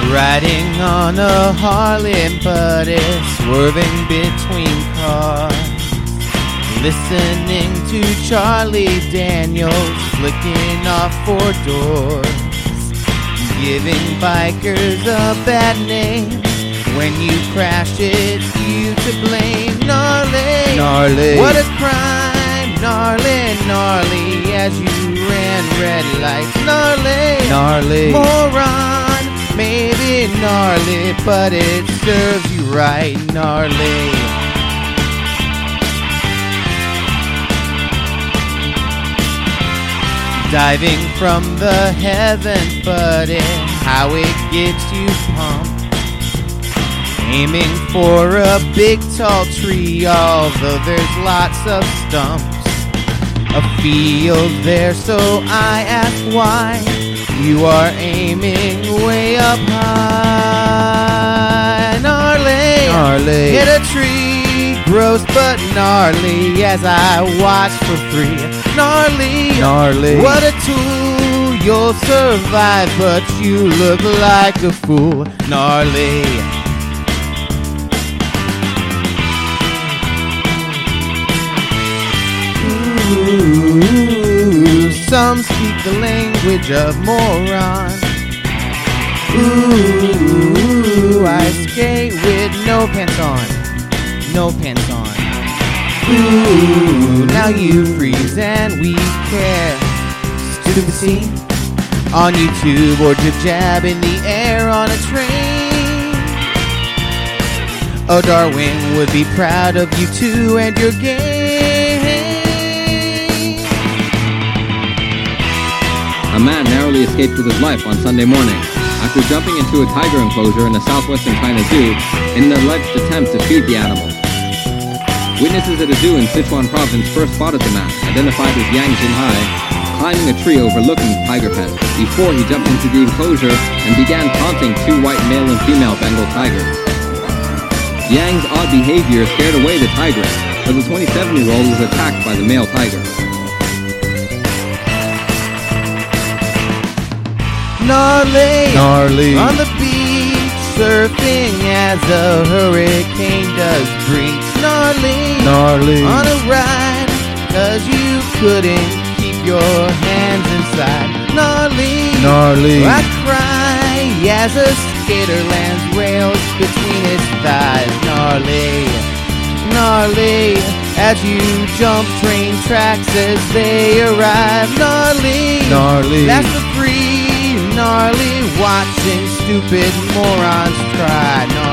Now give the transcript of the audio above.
Riding on a Harley, but it's swerving between cars. Listening to Charlie Daniels flicking off 4 doors. Giving bikers a bad name. When you crash, it's you to blame. Gnarly, Gnarly. What a crime. Gnarly, gnarly, as you ran red lights. Gnarly, Gnarly. Moron, maybe gnarly, but it serves you right. Gnarly. Diving from the heavens, but how it gets you pumped. Aiming for a big tall tree, although there's lots of stumps. A field there, so I ask why you are aiming way up high. Gnarly, Gnarly. Hit a tree, gross but gnarly, as I watch for free. Gnarly, Gnarly. What a tool, you'll survive, but you look like a fool. Gnarly. Ooh, some speak the language of morons. Ooh, I skate with no pants on. No pants on. Ooh, now you freeze and we care. Stupid scene on YouTube or jab in the air on a train. Oh, Darwin would be proud of you too and your game. A man narrowly escaped with his life on Sunday morning after jumping into a tiger enclosure in the southwestern China Zoo in an alleged attempt to feed the animal. Witnesses at a zoo in Sichuan province first spotted the man, identified as Yang Jinhai, climbing a tree overlooking the tiger pen before he jumped into the enclosure and began taunting 2 white male and female Bengal tigers. Yang's odd behavior scared away the tigress, but the 27-year-old was attacked by the male tiger. Gnarly, Gnarly. On the beach, surfing as a hurricane does breach. Gnarly, Gnarly. On a ride, 'cause you couldn't keep your hands inside. Gnarly, Gnarly. I cry as a skater lands rails between his thighs. Gnarly, gnarly, as you jump train tracks as they arrive. Gnarly, Gnarly. that's the free. Gnarly, watching stupid morons try. Gnarly.